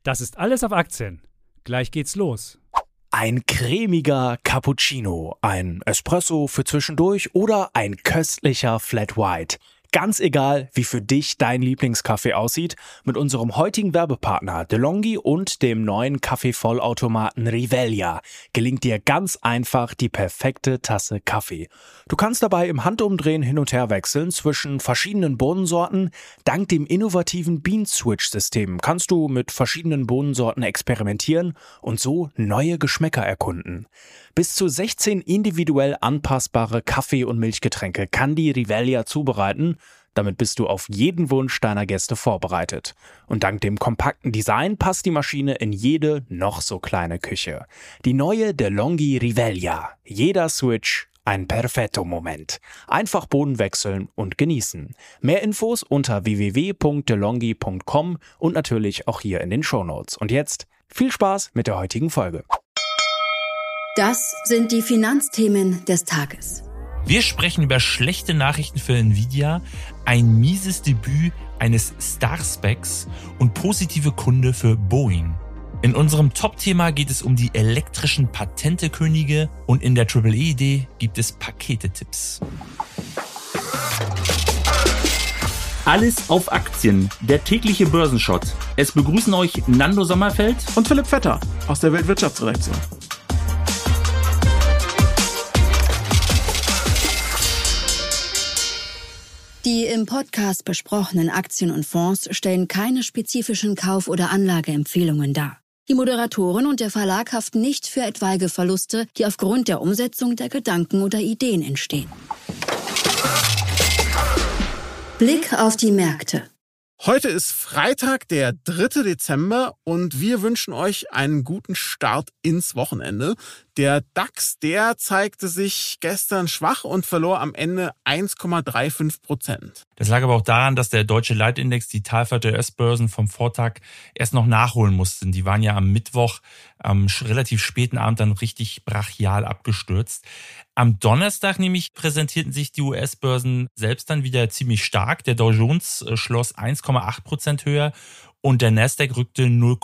Das ist alles auf Aktien. Gleich geht's los. Ein cremiger Cappuccino, ein Espresso für zwischendurch oder ein köstlicher Flat White. Ganz egal, wie für dich dein Lieblingskaffee aussieht, mit unserem heutigen Werbepartner DeLonghi und dem neuen Kaffeevollautomaten Rivelia gelingt dir ganz einfach die perfekte Tasse Kaffee. Du kannst dabei im Handumdrehen hin und her wechseln zwischen verschiedenen Bohnensorten. Dank dem innovativen Bean-Switch-System kannst du mit verschiedenen Bohnensorten experimentieren und so neue Geschmäcker erkunden. Bis zu 16 individuell anpassbare Kaffee- und Milchgetränke kann die Rivelia zubereiten. Damit bist du auf jeden Wunsch deiner Gäste vorbereitet. Und dank dem kompakten Design passt die Maschine in jede noch so kleine Küche. Die neue DeLonghi Rivelia. Jeder Switch ein Perfetto-Moment. Einfach Bohnen wechseln und genießen. Mehr Infos unter www.delonghi.com und natürlich auch hier in den Shownotes. Und jetzt viel Spaß mit der heutigen Folge. Das sind die Finanzthemen des Tages. Wir sprechen über schlechte Nachrichten für Nvidia, ein mieses Debüt eines Starspecs und positive Kunde für Boeing. In unserem Top-Thema geht es um die elektrischen Patentekönige und in der AAA-Idee gibt es Pakete-Tipps. Alles auf Aktien, der tägliche Börsenshot. Es begrüßen euch Nando Sommerfeld und Philipp Vetter aus der Weltwirtschaftsredaktion. Die im Podcast besprochenen Aktien und Fonds stellen keine spezifischen Kauf- oder Anlageempfehlungen dar. Die Moderatoren und der Verlag haften nicht für etwaige Verluste, die aufgrund der Umsetzung der Gedanken oder Ideen entstehen. Blick auf die Märkte. Heute ist Freitag, der 3. Dezember und wir wünschen euch einen guten Start ins Wochenende. Der DAX, der zeigte sich gestern schwach und verlor am Ende 1,35%. Das lag aber auch daran, dass der deutsche Leitindex die Talfahrt der US-Börsen vom Vortag erst noch nachholen mussten. Die waren ja am Mittwoch, am relativ späten Abend dann richtig brachial abgestürzt. Am Donnerstag nämlich präsentierten sich die US-Börsen selbst dann wieder ziemlich stark. Der Dow Jones schloss 1,8% höher und der Nasdaq rückte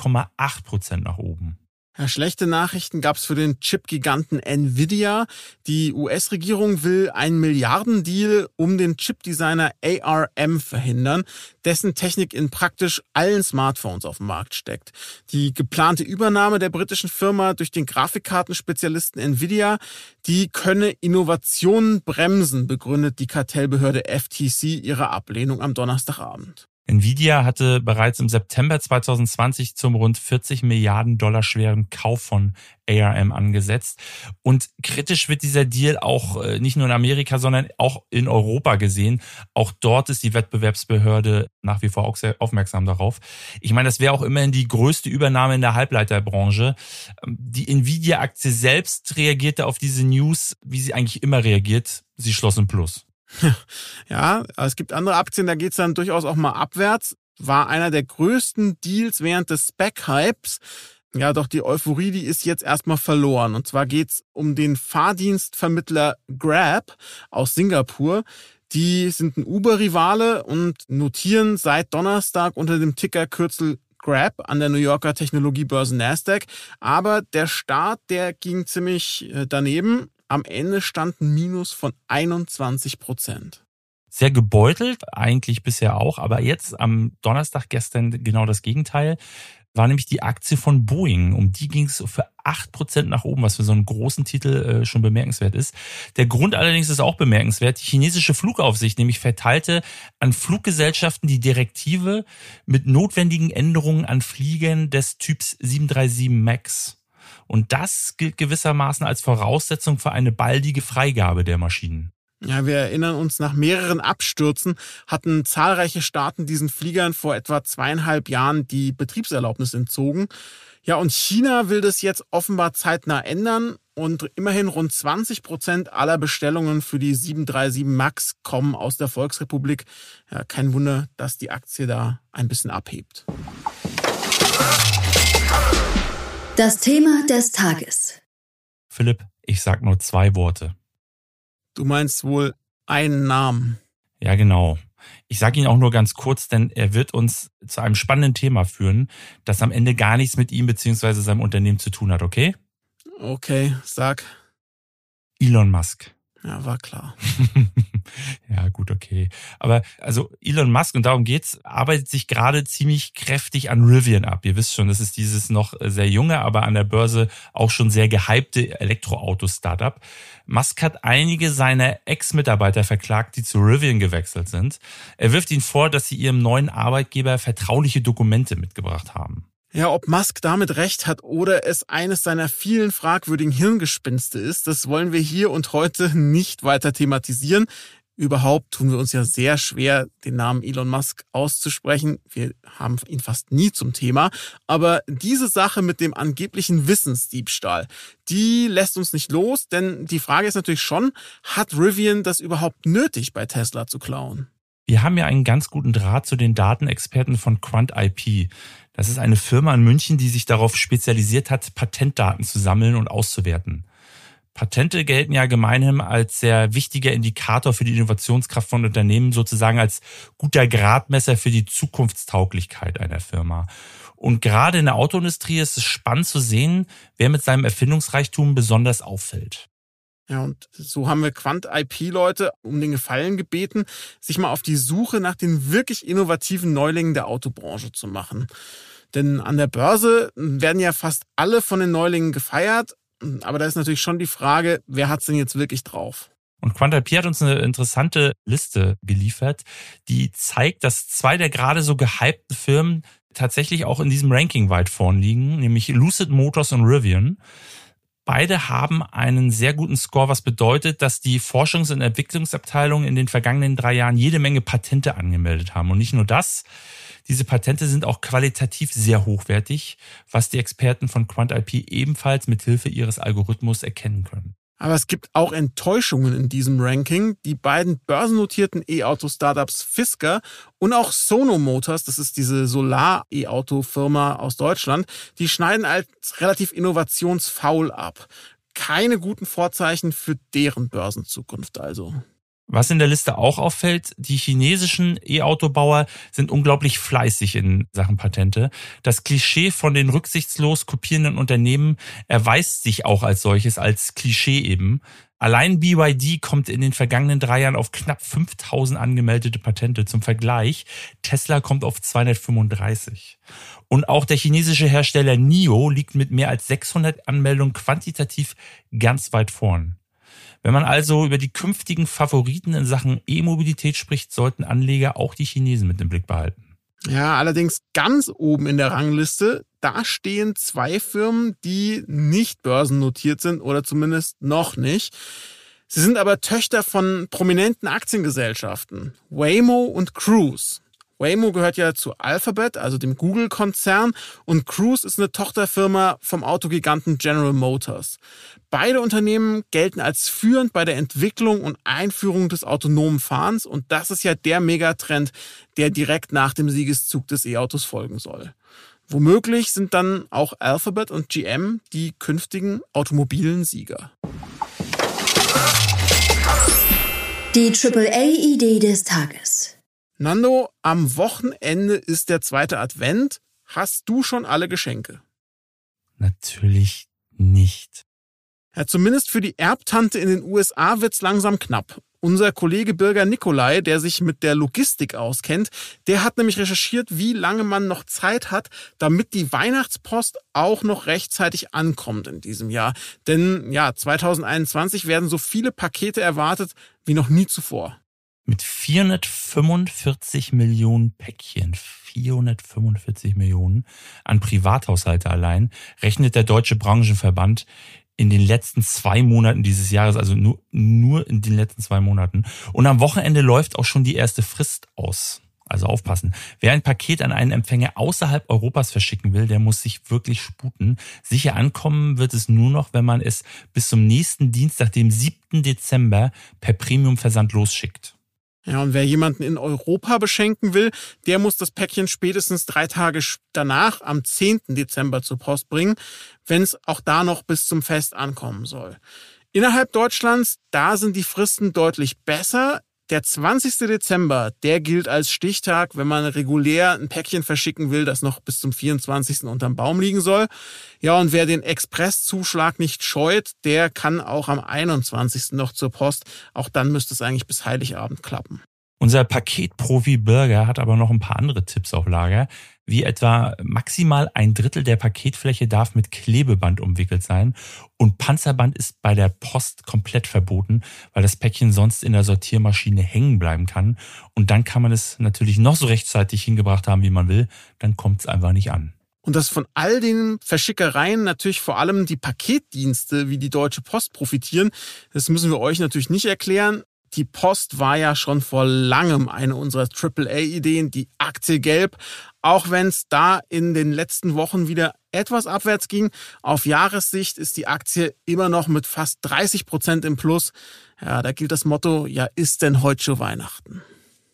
0,8% nach oben. Ja, schlechte Nachrichten gab es für den Chip-Giganten Nvidia. Die US-Regierung will einen Milliardendeal um den Chip-Designer ARM verhindern, dessen Technik in praktisch allen Smartphones auf dem Markt steckt. Die geplante Übernahme der britischen Firma durch den Grafikkartenspezialisten Nvidia, die könne Innovationen bremsen, begründet die Kartellbehörde FTC ihre Ablehnung am Donnerstagabend. Nvidia hatte bereits im September 2020 zum rund 40 Milliarden Dollar schweren Kauf von ARM angesetzt. Und kritisch wird dieser Deal auch nicht nur in Amerika, sondern auch in Europa gesehen. Auch dort ist die Wettbewerbsbehörde nach wie vor auch sehr aufmerksam darauf. Ich meine, das wäre auch immerhin die größte Übernahme in der Halbleiterbranche. Die Nvidia-Aktie selbst reagierte auf diese News, wie sie eigentlich immer reagiert. Sie schloss im Plus. Ja, es gibt andere Aktien, da geht's dann durchaus auch mal abwärts. War einer der größten Deals während des SPAC-Hypes. Ja, doch die Euphorie, die ist jetzt erstmal verloren. Und zwar geht's um den Fahrdienstvermittler Grab aus Singapur. Die sind ein Uber-Rivale und notieren seit Donnerstag unter dem Tickerkürzel Grab an der New Yorker Technologiebörse Nasdaq. Aber der Start, der ging ziemlich daneben. Am Ende stand ein Minus von 21%. Sehr gebeutelt, eigentlich bisher auch, aber jetzt am Donnerstag gestern genau das Gegenteil, war nämlich die Aktie von Boeing. Um die ging es für 8% nach oben, was für so einen großen Titel schon bemerkenswert ist. Der Grund allerdings ist auch bemerkenswert. Die chinesische Flugaufsicht nämlich verteilte an Fluggesellschaften die Direktive mit notwendigen Änderungen an Fliegern des Typs 737 MAX. Und das gilt gewissermaßen als Voraussetzung für eine baldige Freigabe der Maschinen. Ja, wir erinnern uns, nach mehreren Abstürzen hatten zahlreiche Staaten diesen Fliegern vor etwa 2,5 Jahren die Betriebserlaubnis entzogen. Ja, und China will das jetzt offenbar zeitnah ändern und immerhin rund 20% aller Bestellungen für die 737 MAX kommen aus der Volksrepublik. Ja, kein Wunder, dass die Aktie da ein bisschen abhebt. Das Thema des Tages. Philipp, ich sag nur 2 Worte. Du meinst wohl einen Namen? Ja, genau. Ich sage Ihnen auch nur ganz kurz, denn er wird uns zu einem spannenden Thema führen, das am Ende gar nichts mit ihm bzw. seinem Unternehmen zu tun hat, okay? Okay, sag. Elon Musk. Ja, war klar. Ja, gut, okay. Aber also Elon Musk, und darum geht's, arbeitet sich gerade ziemlich kräftig an Rivian ab. Ihr wisst schon, das ist dieses noch sehr junge, aber an der Börse auch schon sehr gehypte Elektroauto-Startup. Musk hat einige seiner Ex-Mitarbeiter verklagt, die zu Rivian gewechselt sind. Er wirft ihnen vor, dass sie ihrem neuen Arbeitgeber vertrauliche Dokumente mitgebracht haben. Ja, ob Musk damit recht hat oder es eines seiner vielen fragwürdigen Hirngespinste ist, das wollen wir hier und heute nicht weiter thematisieren. Überhaupt tun wir uns ja sehr schwer, den Namen Elon Musk auszusprechen. Wir haben ihn fast nie zum Thema. Aber diese Sache mit dem angeblichen Wissensdiebstahl, die lässt uns nicht los, denn die Frage ist natürlich schon, hat Rivian das überhaupt nötig, bei Tesla zu klauen? Wir haben ja einen ganz guten Draht zu den Datenexperten von QuantIP. Das ist eine Firma in München, die sich darauf spezialisiert hat, Patentdaten zu sammeln und auszuwerten. Patente gelten ja gemeinhin als sehr wichtiger Indikator für die Innovationskraft von Unternehmen, sozusagen als guter Gradmesser für die Zukunftstauglichkeit einer Firma. Und gerade in der Autoindustrie ist es spannend zu sehen, wer mit seinem Erfindungsreichtum besonders auffällt. Ja, und so haben wir QuantIP-Leute um den Gefallen gebeten, sich mal auf die Suche nach den wirklich innovativen Neulingen der Autobranche zu machen. Denn an der Börse werden ja fast alle von den Neulingen gefeiert, aber da ist natürlich schon die Frage, wer hat's denn jetzt wirklich drauf? Und QuantIP hat uns eine interessante Liste geliefert, die zeigt, dass zwei der gerade so gehypten Firmen tatsächlich auch in diesem Ranking weit vorn liegen, nämlich Lucid Motors und Rivian. Beide haben einen sehr guten Score, was bedeutet, dass die Forschungs- und Entwicklungsabteilungen in den vergangenen 3 Jahren jede Menge Patente angemeldet haben. Und nicht nur das, diese Patente sind auch qualitativ sehr hochwertig, was die Experten von QuantIP ebenfalls mit Hilfe ihres Algorithmus erkennen können. Aber es gibt auch Enttäuschungen in diesem Ranking. Die beiden börsennotierten E-Auto-Startups Fisker und auch Sono Motors, das ist diese Solar-E-Auto-Firma aus Deutschland, die schneiden als relativ innovationsfaul ab. Keine guten Vorzeichen für deren Börsenzukunft also. Was in der Liste auch auffällt, die chinesischen E-Autobauer sind unglaublich fleißig in Sachen Patente. Das Klischee von den rücksichtslos kopierenden Unternehmen erweist sich auch als solches, als Klischee eben. Allein BYD kommt in den vergangenen 3 Jahren auf knapp 5.000 angemeldete Patente. Zum Vergleich, Tesla kommt auf 235. Und auch der chinesische Hersteller NIO liegt mit mehr als 600 Anmeldungen quantitativ ganz weit vorn. Wenn man also über die künftigen Favoriten in Sachen E-Mobilität spricht, sollten Anleger auch die Chinesen mit im Blick behalten. Ja, allerdings ganz oben in der Rangliste, da stehen 2 Firmen, die nicht börsennotiert sind oder zumindest noch nicht. Sie sind aber Töchter von prominenten Aktiengesellschaften, Waymo und Cruise. Waymo gehört ja zu Alphabet, also dem Google-Konzern, und Cruise ist eine Tochterfirma vom Autogiganten General Motors. Beide Unternehmen gelten als führend bei der Entwicklung und Einführung des autonomen Fahrens, und das ist ja der Megatrend, der direkt nach dem Siegeszug des E-Autos folgen soll. Womöglich sind dann auch Alphabet und GM die künftigen automobilen Sieger. Die AAA-Idee des Tages. Nando, am Wochenende ist der 2. Advent. Hast du schon alle Geschenke? Natürlich nicht. Ja, zumindest für die Erbtante in den USA wird's langsam knapp. Unser Kollege Birger Nikolai, der sich mit der Logistik auskennt, der hat nämlich recherchiert, wie lange man noch Zeit hat, damit die Weihnachtspost auch noch rechtzeitig ankommt in diesem Jahr. Denn ja, 2021 werden so viele Pakete erwartet wie noch nie zuvor. Mit 445 Millionen Päckchen, 445 Millionen an Privathaushalte allein, rechnet der Deutsche Branchenverband in den letzten 2 Monaten dieses Jahres, also nur in den letzten 2 Monaten. Und am Wochenende läuft auch schon die erste Frist aus. Also aufpassen. Wer ein Paket an einen Empfänger außerhalb Europas verschicken will, der muss sich wirklich sputen. Sicher ankommen wird es nur noch, wenn man es bis zum nächsten Dienstag, dem 7. Dezember, per Premium-Versand losschickt. Ja, und wer jemanden in Europa beschenken will, der muss das Päckchen spätestens 3 Tage danach, am 10. Dezember, zur Post bringen, wenn es auch da noch bis zum Fest ankommen soll. Innerhalb Deutschlands, da sind die Fristen deutlich besser. der 20. Dezember, der gilt als Stichtag, wenn man regulär ein Päckchen verschicken will, das noch bis zum 24. unterm Baum liegen soll. Ja, und wer den Expresszuschlag nicht scheut, der kann auch am 21. noch zur Post. Auch dann müsste es eigentlich bis Heiligabend klappen. Unser Paketprofi Birger hat aber noch ein paar andere Tipps auf Lager, wie etwa maximal 1/3 der Paketfläche darf mit Klebeband umwickelt sein und Panzerband ist bei der Post komplett verboten, weil das Päckchen sonst in der Sortiermaschine hängen bleiben kann und dann kann man es natürlich noch so rechtzeitig hingebracht haben, wie man will, dann kommt es einfach nicht an. Und dass von all den Verschickereien natürlich vor allem die Paketdienste wie die Deutsche Post profitieren, das müssen wir euch natürlich nicht erklären. Die Post war ja schon vor langem eine unserer AAA-Ideen, die Aktie Gelb. Auch wenn es da in den letzten Wochen wieder etwas abwärts ging, auf Jahressicht ist die Aktie immer noch mit fast 30% im Plus. Ja, da gilt das Motto, ja, ist denn heute schon Weihnachten?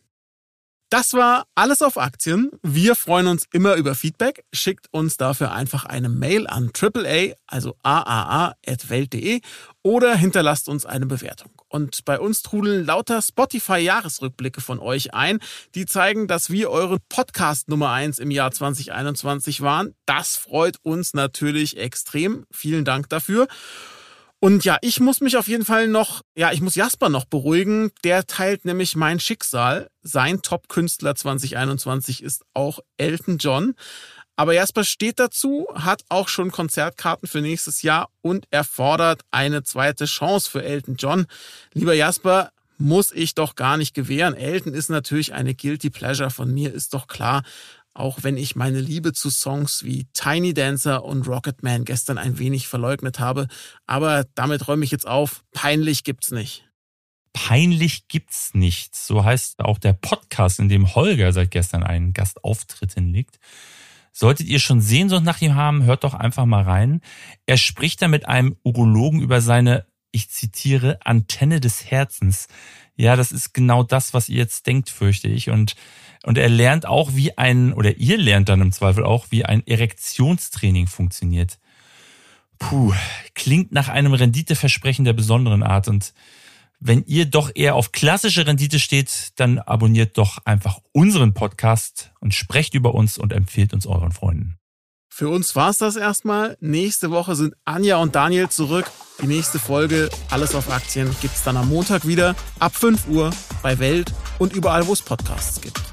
Das war alles auf Aktien. Wir freuen uns immer über Feedback. Schickt uns dafür einfach eine Mail an AAA, also aaa@welt.de oder hinterlasst uns eine Bewertung. Und bei uns trudeln lauter Spotify-Jahresrückblicke von euch ein, die zeigen, dass wir eure Podcast Nummer 1 im Jahr 2021 waren. Das freut uns natürlich extrem. Vielen Dank dafür. Und ja, ich muss mich auf jeden Fall ich muss Jasper noch beruhigen. Der teilt nämlich mein Schicksal. Sein Top-Künstler 2021 ist auch Elton John. Aber Jasper steht dazu, hat auch schon Konzertkarten für nächstes Jahr und er fordert eine zweite Chance für Elton John. Lieber Jasper, muss ich doch gar nicht gewähren. Elton ist natürlich eine Guilty Pleasure von mir, ist doch klar. Auch wenn ich meine Liebe zu Songs wie Tiny Dancer und Rocketman gestern ein wenig verleugnet habe. Aber damit räume ich jetzt auf. Peinlich gibt's nicht. Peinlich gibt's nicht. So heißt auch der Podcast, in dem Holger seit gestern einen Gastauftritt hinlegt. Solltet ihr schon Sehnsucht nach ihm haben, hört doch einfach mal rein. Er spricht da mit einem Urologen über seine, ich zitiere, Antenne des Herzens. Ja, das ist genau das, was ihr jetzt denkt, fürchte ich. Und er lernt auch, ihr lernt dann im Zweifel auch, wie ein Erektionstraining funktioniert. Klingt nach einem Renditeversprechen der besonderen Art. Und wenn ihr doch eher auf klassische Rendite steht, dann abonniert doch einfach unseren Podcast und sprecht über uns und empfehlt uns euren Freunden. Für uns war's das erstmal. Nächste Woche sind Anja und Daniel zurück. Die nächste Folge Alles auf Aktien gibt's dann am Montag wieder ab 5 Uhr bei Welt und überall, wo es Podcasts gibt.